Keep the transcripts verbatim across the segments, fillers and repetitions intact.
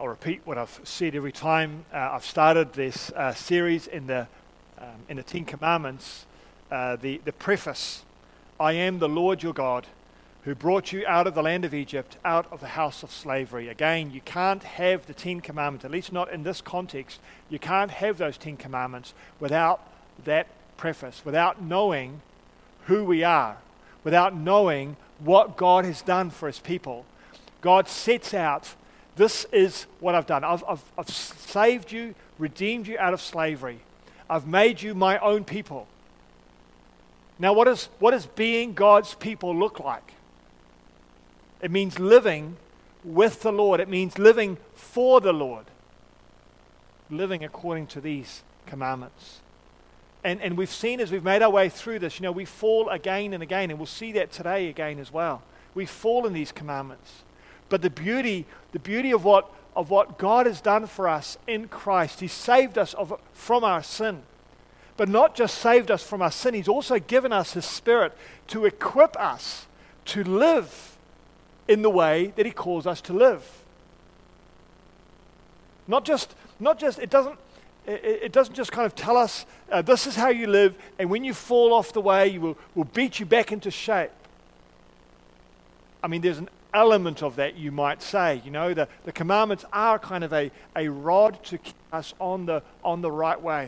I'll repeat what I've said every time uh, I've started this uh, series in the um, in the Ten Commandments. Uh, the the preface: I am the Lord your God, who brought you out of the land of Egypt, out of the house of slavery. Again, you can't have the Ten Commandments, at least not in this context. You can't have those Ten Commandments without that preface, without knowing who we are, without knowing what God has done for his people. God sets out, this is what I've done. I've, I've, I've saved you, redeemed you out of slavery. I've made you my own people. Now, what, is, what does being God's people look like? It means living with the Lord. It means living for the Lord. Living according to these commandments. And, and we've seen as we've made our way through this, you know, we fall again and again, and we'll see that today again as well. We fall in these commandments. But the beauty, the beauty of what, of what God has done for us in Christ, He saved us of, from our sin. But not just saved us from our sin, He's also given us His Spirit to equip us to live in the way that He calls us to live. Not just, not just, it doesn't, it, it doesn't just kind of tell us, uh, this is how you live, and when you fall off the way, you will, will beat you back into shape. I mean, there's an element of that, you might say. You know, the, the commandments are kind of a, a rod to keep us on the, on the right way.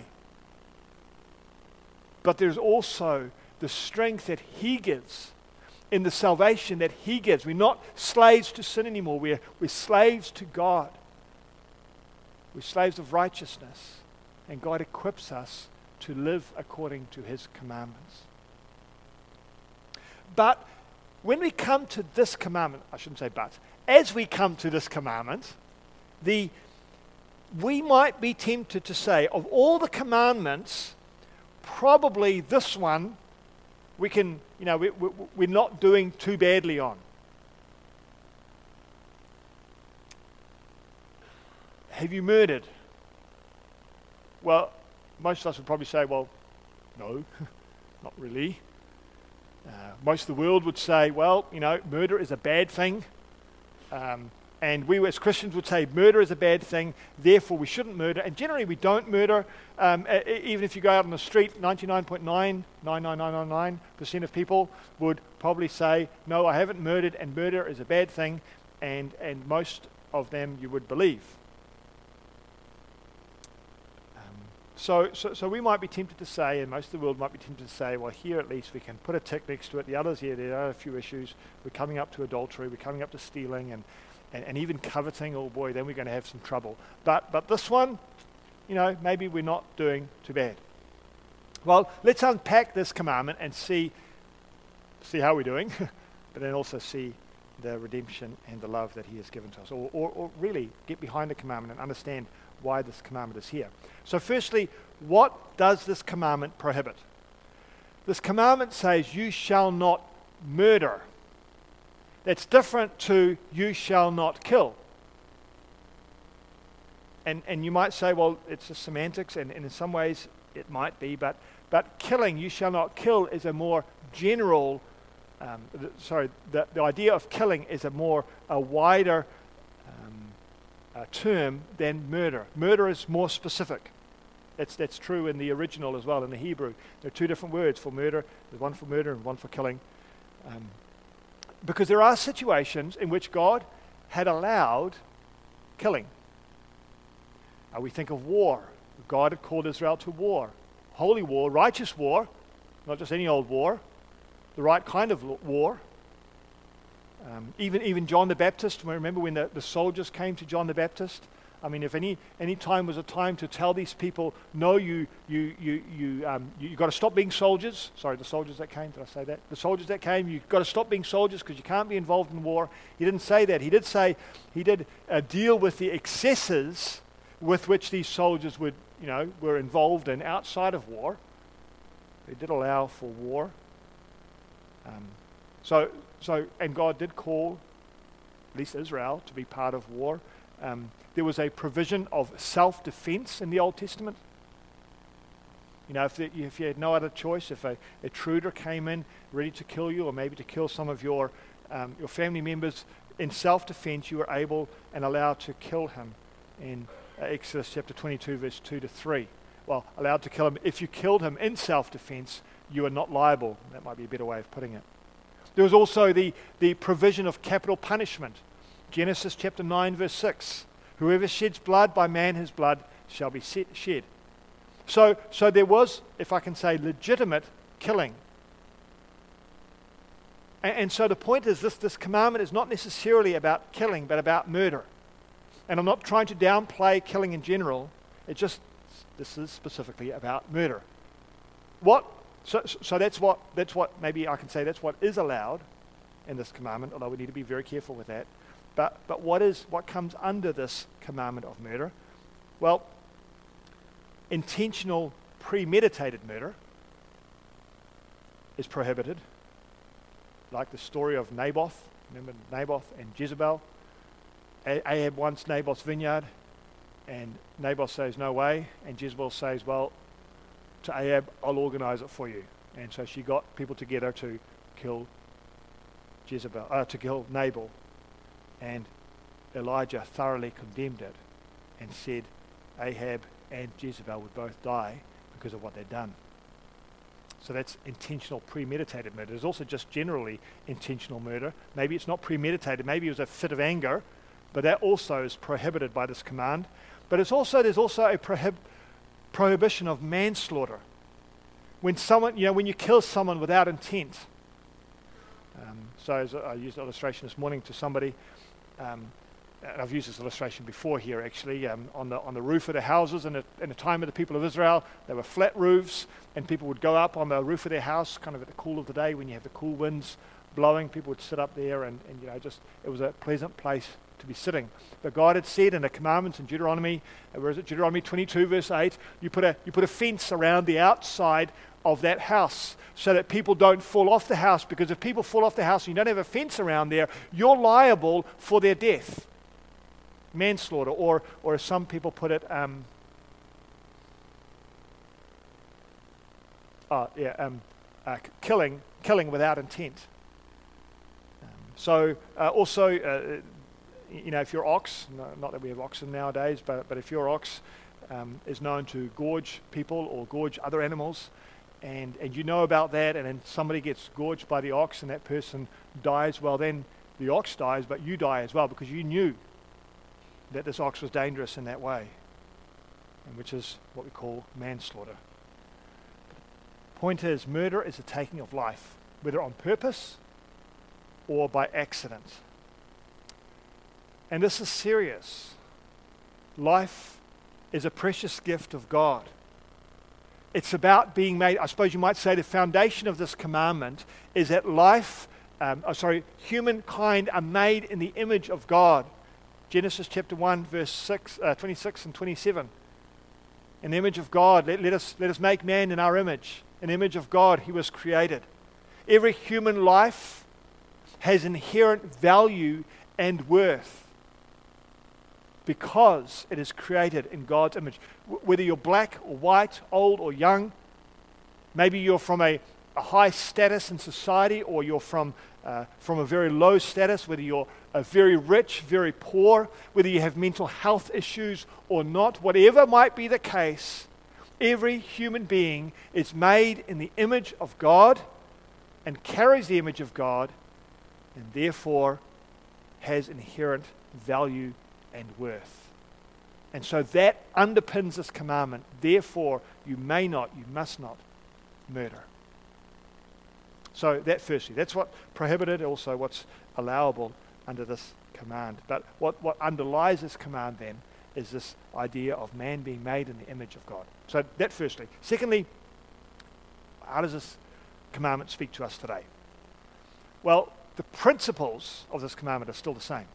But there's also the strength that He gives in the salvation that He gives. We're not slaves to sin anymore. We're, we're slaves to God. We're slaves of righteousness. And God equips us to live according to His commandments. But when we come to this commandment, I shouldn't say but, as we come to this commandment, the we might be tempted to say, of all the commandments, probably this one we can, you know, we, we, we're not doing too badly on. Have you murdered? Well, most of us would probably say, well, no, not really. Uh, most of the world would say, well, you know, murder is a bad thing. Um, and we as Christians would say murder is a bad thing, therefore we shouldn't murder. And generally we don't murder. Um, even if you go out on the street, ninety-nine point nine nine nine nine nine nine percent of people would probably say, no, I haven't murdered, and murder is a bad thing. And, and most of them you would believe. So, so so we might be tempted to say, and most of the world might be tempted to say, well, here at least we can put a tick next to it. The others here, there are a few issues. We're coming up to adultery, we're coming up to stealing, and, and, and even coveting. Oh boy, then we're going to have some trouble. But but this one, you know, maybe we're not doing too bad. Well, let's unpack this commandment and see, see how we're doing, but then also see the redemption and the love that He has given to us. Or, or, or really get behind the commandment and understand why this commandment is here. So firstly, what does this commandment prohibit? This commandment says, you shall not murder. That's different to you shall not kill. And and you might say, well, it's a semantics, and, and in some ways it might be, but but killing, you shall not kill, is a more general, um, th- sorry, the, the idea of killing is a more, a wider Uh, term than murder. Murder is more specific. That's that's true in the original as well, in the Hebrew. There are two different words for murder. There's one for murder and one for killing. Um, because there are situations in which God had allowed killing. Uh, we think of war. God had called Israel to war. Holy war, righteous war, not just any old war, the right kind of war. Um, even even John the Baptist, remember when the, the soldiers came to John the Baptist? I mean, if any any time was a time to tell these people, no, you you you you um, you, you got to stop being soldiers. Sorry, the soldiers that came. Did I say that? The soldiers that came, you've got to stop being soldiers because you can't be involved in war. He didn't say that. He did say he did uh, deal with the excesses with which these soldiers would, you know, were involved in outside of war. He did allow for war. Um, so. So, and God did call, at least Israel, to be part of war. Um, there was a provision of self-defense in the Old Testament. You know, if, the, if you had no other choice, if a, a intruder came in ready to kill you, or maybe to kill some of your um, your family members, in self-defense, you were able and allowed to kill him in uh, Exodus chapter twenty-two, verse two to three. Well, allowed to kill him. If you killed him in self-defense, you are not liable. That might be a better way of putting it. There was also the, the provision of capital punishment. Genesis chapter nine, verse six. Whoever sheds blood, by man his blood shall be set, shed. So, so there was, if I can say, legitimate killing. And, and so the point is this, this commandment is not necessarily about killing, but about murder. And I'm not trying to downplay killing in general. It just, this is specifically about murder. What, so, so that's what, that's what, maybe I can say that's what is allowed in this commandment, although we need to be very careful with that. But, but what is, what comes under this commandment of murder? Well, intentional premeditated murder is prohibited. Like the story of Naboth. Remember Naboth and Jezebel? Ahab wants Naboth's vineyard, and Naboth says, no way. And Jezebel says, well, to Ahab, I'll organize it for you. And so she got people together to kill Jezebel, uh, to kill Nabal. And Elijah thoroughly condemned it and said Ahab and Jezebel would both die because of what they'd done. So that's intentional premeditated murder. There's also just generally intentional murder. Maybe it's not premeditated, maybe it was a fit of anger, but that also is prohibited by this command. But it's also there's also a prohib- prohibition of manslaughter. When someone, you know, when you kill someone without intent. Um, so as I used an illustration this morning to somebody, um, and I've used this illustration before here actually, um, on the on the roof of the houses in the, in the time of the people of Israel, there were flat roofs, and people would go up on the roof of their house, kind of at the cool of the day when you have the cool winds blowing. People would sit up there, and, and you know, just it was a pleasant place to be sitting. But God had said in the commandments in Deuteronomy, uh, where is it? Deuteronomy twenty-two, verse eight, you put a you put a fence around the outside of that house so that people don't fall off the house, because if people fall off the house and you don't have a fence around there, you're liable for their death. Manslaughter, or or as some people put it, um, uh, yeah, um, uh, killing, killing without intent. Um, so uh, also, uh, you know, if your ox, no, not that we have oxen nowadays, but but if your ox um, is known to gorge people or gorge other animals, and and you know about that, and then somebody gets gorged by the ox and that person dies, well then the ox dies, but you die as well because you knew that this ox was dangerous in that way, and which is what we call manslaughter. Point is, murder is the taking of life, whether on purpose or by accident. And this is serious. Life is a precious gift of God. It's about being made, I suppose you might say the foundation of this commandment is that life, um, oh, sorry, humankind are made in the image of God. Genesis chapter one, verse six, uh, twenty-six and twenty-seven. In the image of God, let, let us let us make man in our image. In the image of God, he was created. Every human life has inherent value and worth because it is created in God's image. W- whether you're black or white, old or young, maybe you're from a, a high status in society, or you're from uh, from a very low status, whether you're uh, very rich, very poor, whether you have mental health issues or not, whatever might be the case, every human being is made in the image of God and carries the image of God, and therefore has inherent value and worth. And so that underpins this commandment. Therefore, you may not, you must not murder. So that firstly, that's what prohibited, also what's allowable under this command. But what, what underlies this command then is this idea of man being made in the image of God. So that firstly. Secondly, how does this commandment speak to us today? Well, the principles of this commandment are still the same.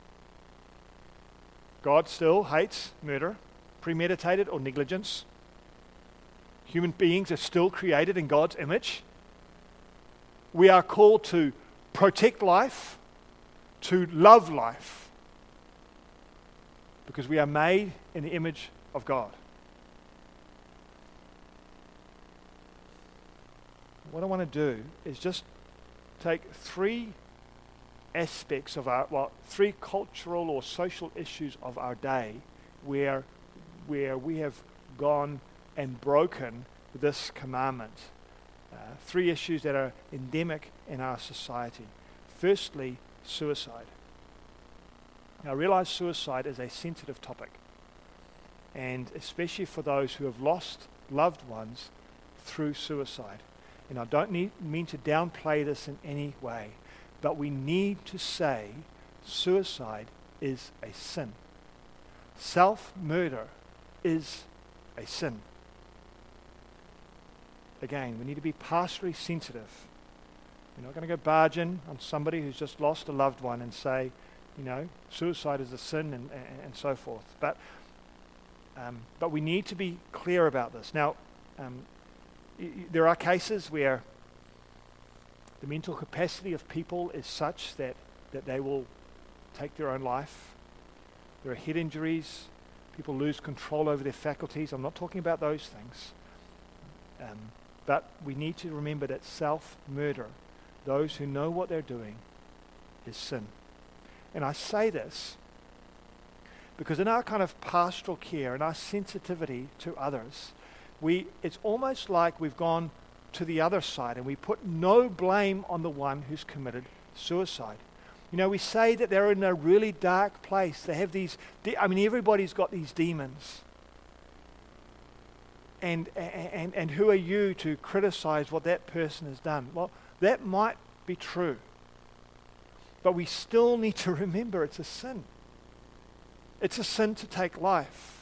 God still hates murder, premeditated or negligence. Human beings are still created in God's image. We are called to protect life, to love life, because we are made in the image of God. What I want to do is just take three aspects of our, well, three cultural or social issues of our day where, where we have gone and broken this commandment. Uh, three issues that are endemic in our society. Firstly, suicide. Now, I realize suicide is a sensitive topic, and especially for those who have lost loved ones through suicide. And I don't need, mean to downplay this in any way, but we need to say suicide is a sin. Self-murder is a sin. Again, we need to be pastorally sensitive. We're not going to go barging on somebody who's just lost a loved one and say, you know, suicide is a sin and, and, and so forth. But um, but we need to be clear about this. Now, um, y- y- there are cases where the mental capacity of people is such that, that they will take their own life. There are head injuries. People lose control over their faculties. I'm not talking about those things. Um, but we need to remember that self-murder, those who know what they're doing, is sin. And I say this because in our kind of pastoral care and our sensitivity to others, we it's almost like we've gone to the other side and we put no blame on the one who's committed suicide. You know, we say that they're in a really dark place. They have these, de- I mean, everybody's got these demons. And, and, and who are you to criticize what that person has done? Well, that might be true. But we still need to remember it's a sin. It's a sin to take life.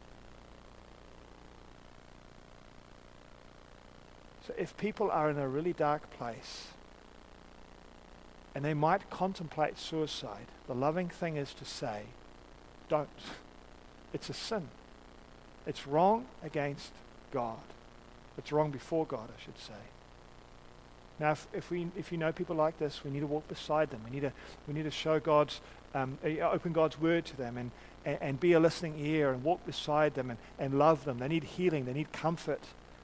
So if people are in a really dark place and they might contemplate suicide, the loving thing is to say, don't. It's a sin. It's wrong against God. It's wrong before God, I should say. Now, if, if we if you know people like this, we need to walk beside them. We need to we need to show God's um, uh, open God's word to them and, and and be a listening ear and walk beside them and, and love them. They need healing. They need comfort.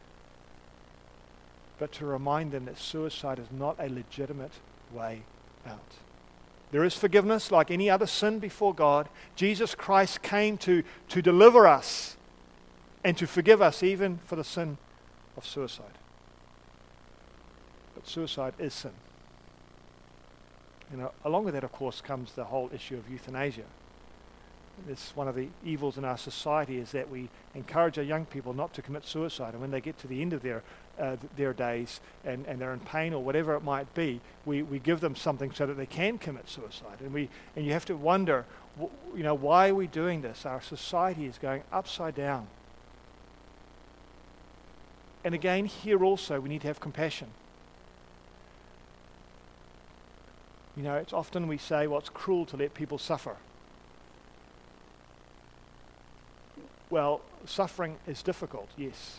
But to remind them that suicide is not a legitimate way out. There is forgiveness like any other sin before God. Jesus Christ came to to deliver us and to forgive us even for the sin of suicide. But suicide is sin. You know, along with that, of course, comes the whole issue of euthanasia. It's one of the evils in our society is that we encourage our young people not to commit suicide, and when they get to the end of their uh, th- their days and, and they're in pain or whatever it might be, we, we give them something so that they can commit suicide. And we and you have to wonder, w- you know, why are we doing this? Our society is going upside down. And again, here also, we need to have compassion. You know, it's often we say, well, it's cruel to let people suffer. Well, suffering is difficult, yes.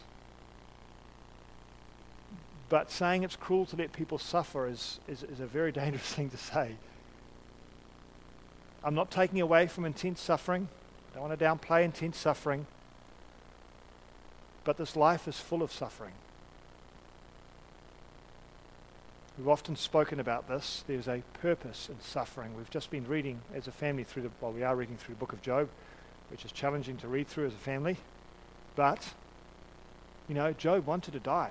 But saying it's cruel to let people suffer is, is, is a very dangerous thing to say. I'm not taking away from intense suffering. I don't want to downplay intense suffering. But this life is full of suffering. We've often spoken about this. There's a purpose in suffering. We've just been reading as a family through the, well, we are reading through the book of Job, which is challenging to read through as a family. But, you know, Job wanted to die.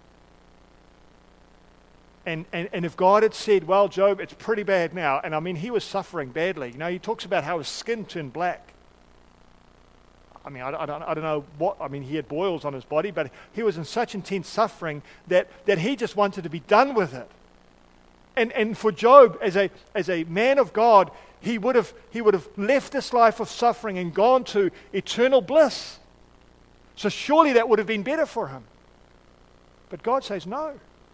And, and, and if God had said, well, Job, it's pretty bad now, and I mean, he was suffering badly. You know, he talks about how his skin turned black. I mean, I, I, don't, I don't know what, I mean, he had boils on his body, but he was in such intense suffering that, that he just wanted to be done with it. And and for Job, as a as a man of God, he would have he would have left this life of suffering and gone to eternal bliss. So surely that would have been better for him. But God says no.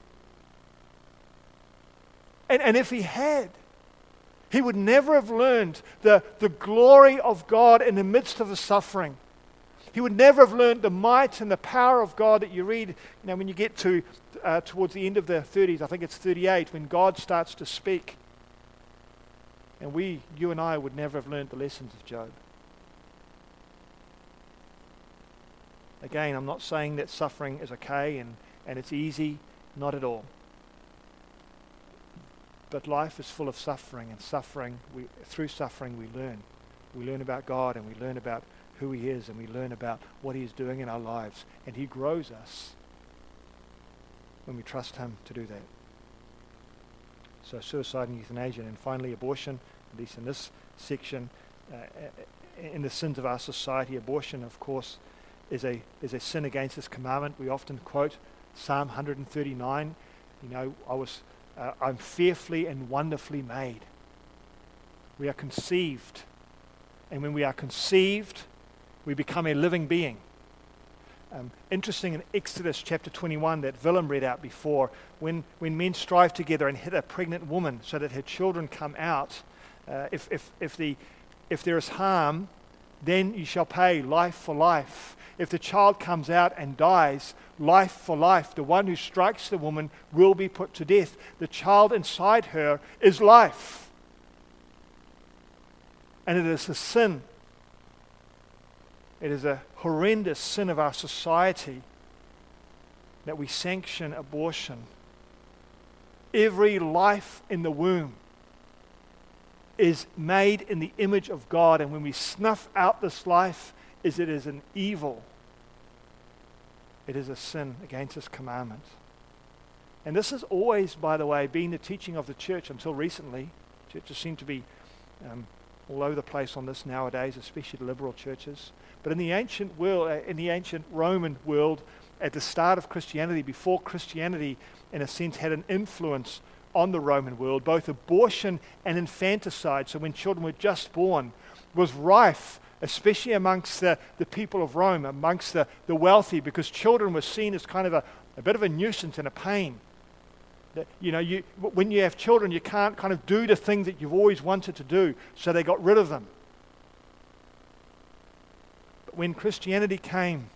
And and if he had, he would never have learned the, the glory of God in the midst of the suffering. He would never have learned the might and the power of God that you read, you know, when you get to uh, towards the end of the thirties, I think it's thirty-eight, when God starts to speak. And we, you and I, would never have learned the lessons of Job. Again, I'm not saying that suffering is okay and, and it's easy, not at all. But life is full of suffering, and suffering, we, through suffering we learn. We learn about God, and we learn about who He is, and we learn about what He is doing in our lives. And He grows us when we trust Him to do that. So suicide and euthanasia, and finally abortion, at least in this section, uh, in the sins of our society. Abortion, of course, is a is a sin against His commandment. We often quote Psalm one thirty-nine. You know, I was, uh, I'm fearfully and wonderfully made. We are conceived, and when we are conceived, we become a living being. Um, interesting in Exodus chapter twenty-one that Willem read out before, when, when men strive together and hit a pregnant woman so that her children come out, uh, if, if, if, the, if there is harm, then you shall pay life for life. If the child comes out and dies, life for life. The one who strikes the woman will be put to death. The child inside her is life. And it is a sin. It is a horrendous sin of our society that we sanction abortion. Every life in the womb is made in the image of God, and when we snuff out this life, is it is an evil. It is a sin against His commandment. And this has always, by the way, been the teaching of the church until recently. Churches seem to be um, all over the place on this nowadays, especially the liberal churches. But in the ancient world, uh, in the ancient Roman world, at the start of Christianity, before Christianity, in a sense, had an influence on the Roman world, both abortion and infanticide, so when children were just born, was rife, especially amongst the, the people of Rome, amongst the, the wealthy, because children were seen as kind of a, a bit of a nuisance and a pain. That, you know, you, when you have children, you can't kind of do the things that you've always wanted to do, so they got rid of them. But when Christianity came,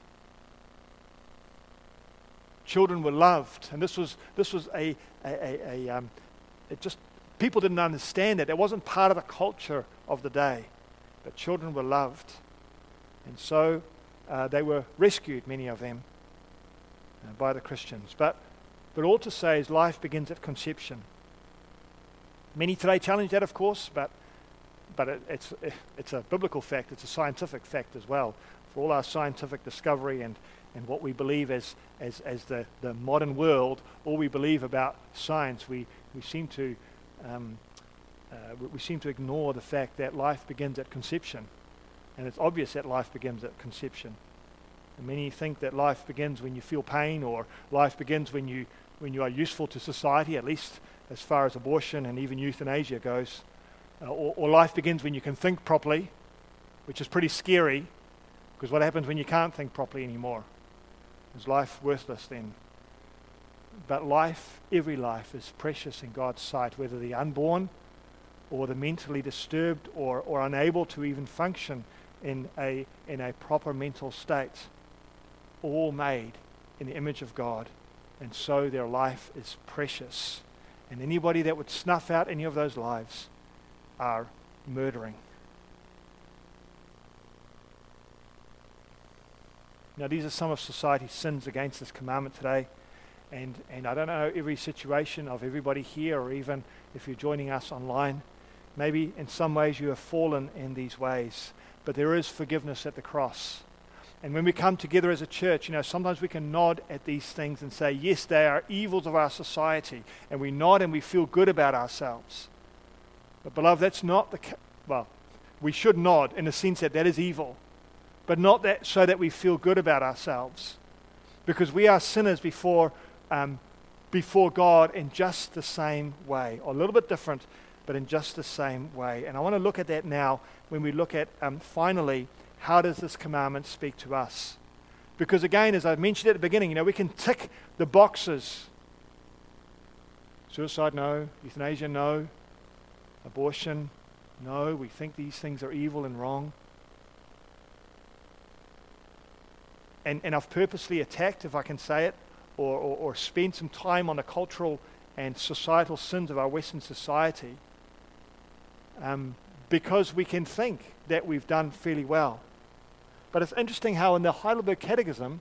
children were loved, and this was this was a a, a, a um, it just people didn't understand it. It wasn't part of the culture of the day, but children were loved, and so uh, they were rescued, many of them, uh, by the Christians. But but all to say is life begins at conception. Many today challenge that, of course, but but it, it's it's a biblical fact. It's a scientific fact as well. For all our scientific discovery and and what we believe as as as the, the modern world, all we believe about science, we we seem to um, uh, we seem to ignore the fact that life begins at conception, and it's obvious that life begins at conception. And many think that life begins when you feel pain, or life begins when you when you are useful to society, at least as far as abortion and even euthanasia goes, uh, or, or life begins when you can think properly, which is pretty scary, because what happens when you can't think properly anymore? Is life worthless then? But life, every life, is precious in God's sight, whether the unborn or the mentally disturbed or, or unable to even function in a in a proper mental state, all made in the image of God, and so their life is precious. And anybody that would snuff out any of those lives are murdering. Now, these are some of society's sins against this commandment today. And, and I don't know every situation of everybody here, or even if you're joining us online. Maybe in some ways you have fallen in these ways. But there is forgiveness at the cross. And when we come together as a church, you know, sometimes we can nod at these things and say, yes, they are evils of our society. And we nod and we feel good about ourselves. But beloved, that's not the... Ca- well, we should nod in the sense that that is evil. But not that so that we feel good about ourselves, because we are sinners before um, before God in just the same way, or a little bit different, but in just the same way. And I want to look at that now when we look at, um, finally, how does this commandment speak to us? Because again, as I mentioned at the beginning, you know, we can tick the boxes. Suicide, no. Euthanasia, no. Abortion, no. We think these things are evil and wrong. And, and I've purposely attacked, if I can say it, or, or, or spent some time on the cultural and societal sins of our Western society, um, because we can think that we've done fairly well. But it's interesting how in the Heidelberg Catechism,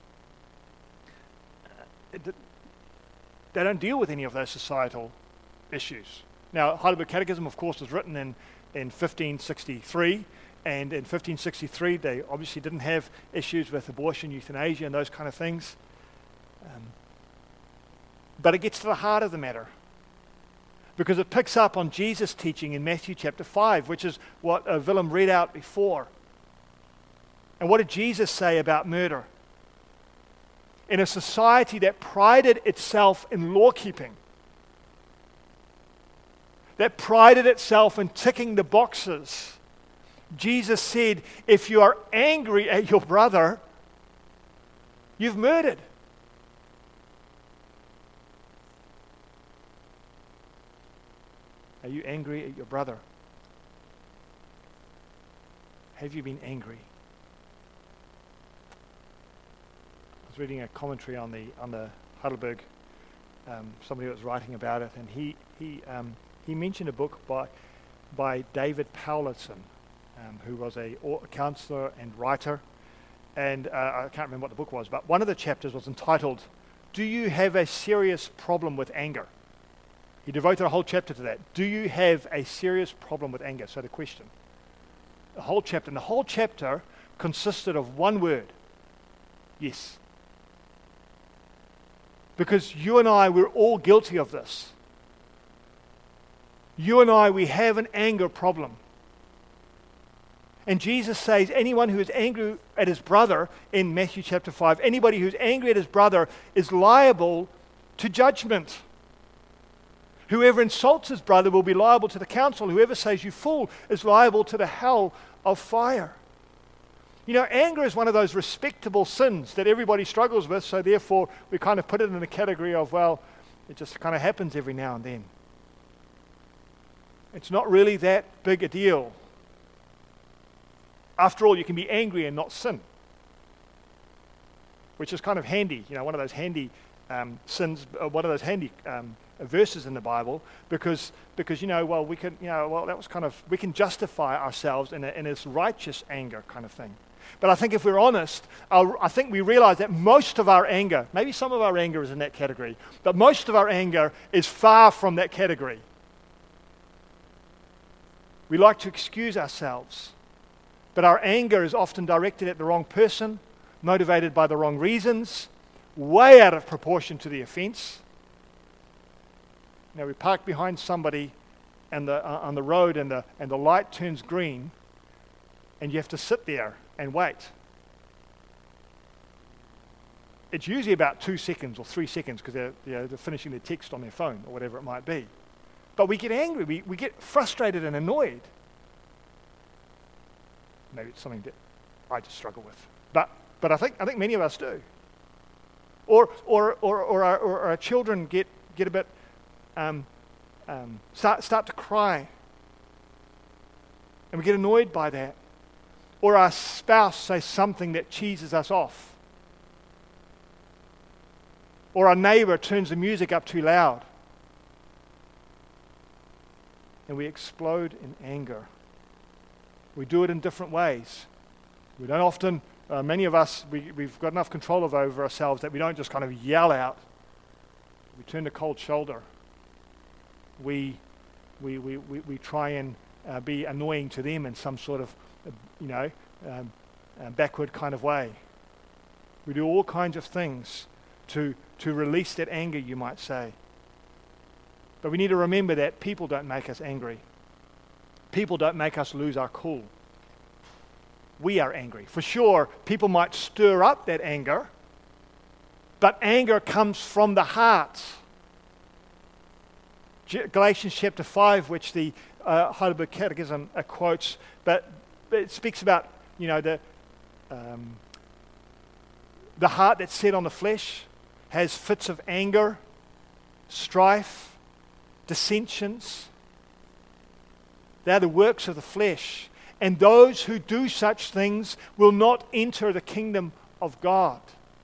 uh, it, they don't deal with any of those societal issues. Now, Heidelberg Catechism, of course, was written in, in fifteen sixty-three, And in fifteen sixty-three, they obviously didn't have issues with abortion, euthanasia, and those kind of things. Um, but it gets to the heart of the matter, because it picks up on Jesus' teaching in Matthew chapter five, which is what uh, Willem read out before. And what did Jesus say about murder? In a society that prided itself in law-keeping, that prided itself in ticking the boxes, Jesus said, if you are angry at your brother, you've murdered. Are you angry at your brother? Have you been angry? I was reading a commentary on the on the Heidelberg, um, somebody was writing about it, and he he um, he mentioned a book by by David Powlison, um, who was a counselor and writer, and uh, I can't remember what the book was, but one of the chapters was entitled, "Do you have a serious problem with anger?" He devoted a whole chapter to that. Do you have a serious problem with anger? So the question. The whole chapter. And the whole chapter consisted of one word. Yes. Because you and I, we're all guilty of this. You and I, we have an anger problem. And Jesus says anyone who is angry at his brother, in Matthew chapter five, anybody who's angry at his brother is liable to judgment. Whoever insults his brother will be liable to the council. Whoever says you fool is liable to the hell of fire. You know, anger is one of those respectable sins that everybody struggles with, so therefore we kind of put it in the category of, well, it just kind of happens every now and then. It's not really that big a deal. After all, you can be angry and not sin, which is kind of handy, you know, one of those handy um, sins, uh, one of those handy um, verses in the Bible, because because you know, well, we can, you know, well, that was kind of, we can justify ourselves in a, in this righteous anger kind of thing. But I think if we're honest, our, I think we realize that most of our anger, maybe some of our anger is in that category, but most of our anger is far from that category. We like to excuse ourselves, but our anger is often directed at the wrong person, motivated by the wrong reasons, way out of proportion to the offense. Now, we park behind somebody and the, uh, on the road and the, and the light turns green, and you have to sit there and wait. It's usually about two seconds or three seconds because they're, you know, they're finishing their text on their phone or whatever it might be. But we get angry, we, we get frustrated and annoyed. Maybe it's something that I just struggle with. But but I think I think many of us do. Or or or or our, or our children get, get a bit Um, um, start start to cry, and we get annoyed by that. Or our spouse says something that cheeses us off. Or our neighbor turns the music up too loud, and we explode in anger. We do it in different ways. We don't often, uh, many of us, we, we've got enough control over ourselves that we don't just kind of yell out. We turn the cold shoulder. We, we, we, we, we try and uh, be annoying to them in some sort of, uh, you know, um, uh, backward kind of way. We do all kinds of things to, to release that anger, you might say. But we need to remember that people don't make us angry. People don't make us lose our cool. We are angry. For sure, people might stir up that anger, but anger comes from the heart. Galatians chapter five, which the uh, Heidelberg Catechism uh, quotes, but, but it speaks about, you know, the um, the heart that's set on the flesh has fits of anger, strife, dissensions. They're the works of the flesh, and those who do such things will not enter the kingdom of God.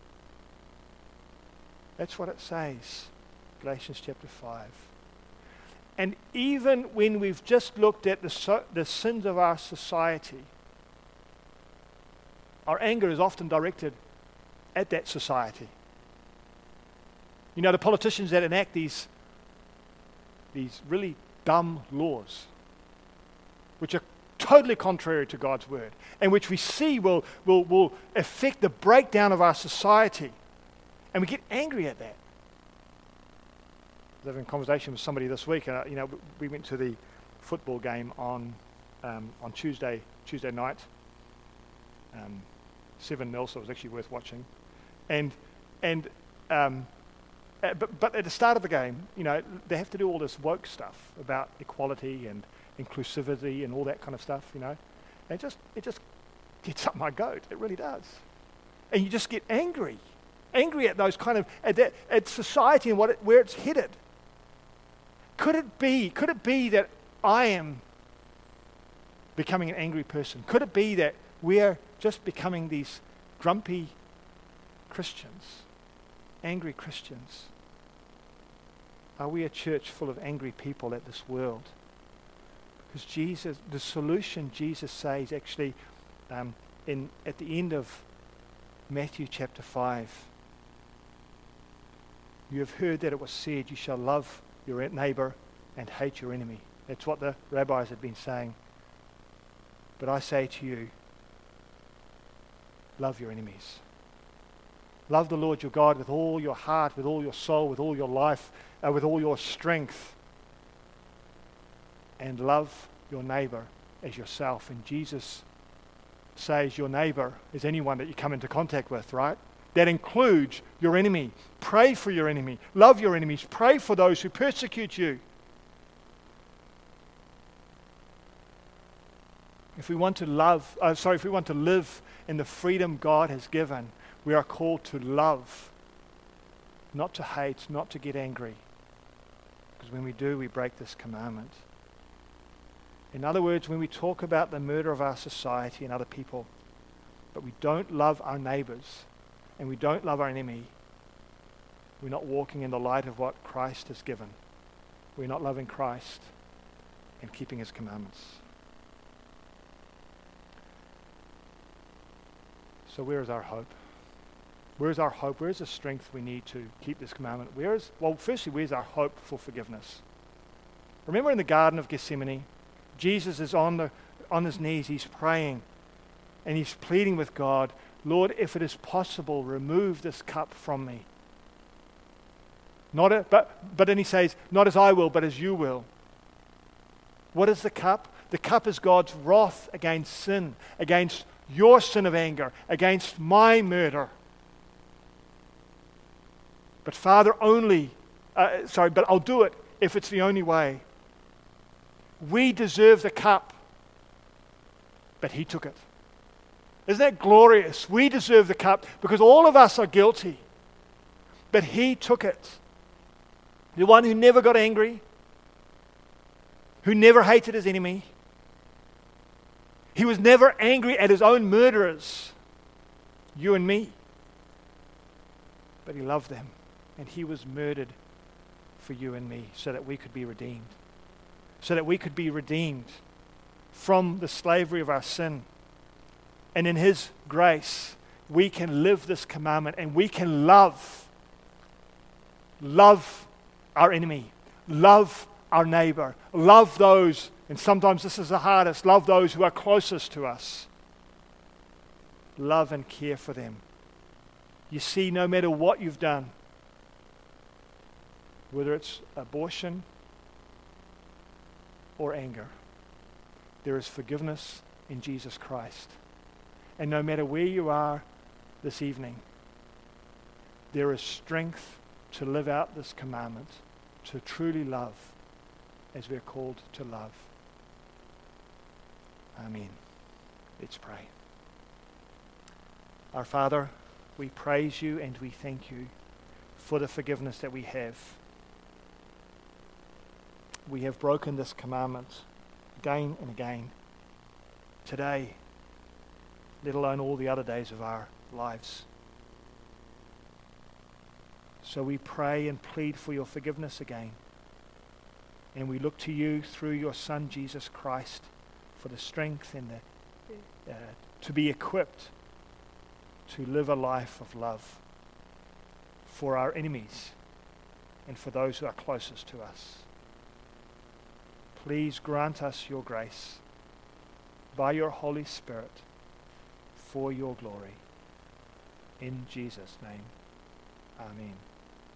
That's what it says, Galatians chapter five. And even when we've just looked at the, so, the sins of our society, our anger is often directed at that society. You know, the politicians that enact these, these really dumb laws, which are totally contrary to God's word, and which we see will, will, will affect the breakdown of our society. And we get angry at that. I was having a conversation with somebody this week, and uh, you know, we went to the football game on um, on Tuesday Tuesday night, um, seven nil, so it was actually worth watching. And and um, uh, but but at the start of the game, you know, they have to do all this woke stuff about equality and inclusivity and all that kind of stuff, you know. And it just it just gets up my goat. It really does. And you just get angry, angry at those kind of at, that, at society and what it, where it's headed. Could it be? Could it be that I am becoming an angry person? Could it be that we are just becoming these grumpy Christians, angry Christians? Are we a church full of angry people at this world? Because Jesus, the solution Jesus says actually um, in at the end of Matthew chapter five, you have heard that it was said, you shall love your neighbor and hate your enemy. That's what the rabbis had been saying. But I say to you, love your enemies. Love the Lord your God with all your heart, with all your soul, with all your life, uh, with all your strength. And love your neighbor as yourself. And Jesus says your neighbor is anyone that you come into contact with, right? That includes your enemy. Pray for your enemy. Love your enemies. Pray for those who persecute you. If we want to love, uh, sorry, if we want to live in the freedom God has given, we are called to love, not to hate, not to get angry. Because when we do, we break this commandment. In other words, when we talk about the murder of our society and other people, but we don't love our neighbors, and we don't love our enemy, we're not walking in the light of what Christ has given. We're not loving Christ and keeping his commandments. So where is our hope? Where is our hope? Where is the strength we need to keep this commandment? Where is, well, firstly, where's our hope for forgiveness? Remember in the Garden of Gethsemane, Jesus is on the on his knees, he's praying, and he's pleading with God, Lord, if it is possible, remove this cup from me. Not a, but, but then he says, not as I will, but as you will. What is the cup? The cup is God's wrath against sin, against your sin of anger, against my murder. But Father, only, uh, sorry, but I'll do it if it's the only way. We deserve the cup, but he took it. Isn't that glorious? We deserve the cup because all of us are guilty, but he took it. The one who never got angry, who never hated his enemy. He was never angry at his own murderers, you and me. But he loved them, and he was murdered for you and me so that we could be redeemed. So that we could be redeemed from the slavery of our sin. And in his grace, we can live this commandment and we can love. Love our enemy. Love our neighbor. Love those, and sometimes this is the hardest, love those who are closest to us. Love and care for them. You see, no matter what you've done, whether it's abortion or anger, there is forgiveness in Jesus Christ. And no matter where you are this evening, there is strength to live out this commandment, to truly love as we're called to love. Amen. Let's pray. Our Father, we praise you and we thank you for the forgiveness that we have. We have broken this commandment again and again. Today, let alone all the other days of our lives. So we pray and plead for your forgiveness again. And we look to you through your Son, Jesus Christ, for the strength and the, uh, to be equipped to live a life of love for our enemies and for those who are closest to us. Please grant us your grace by your Holy Spirit for your glory. In Jesus' name, amen.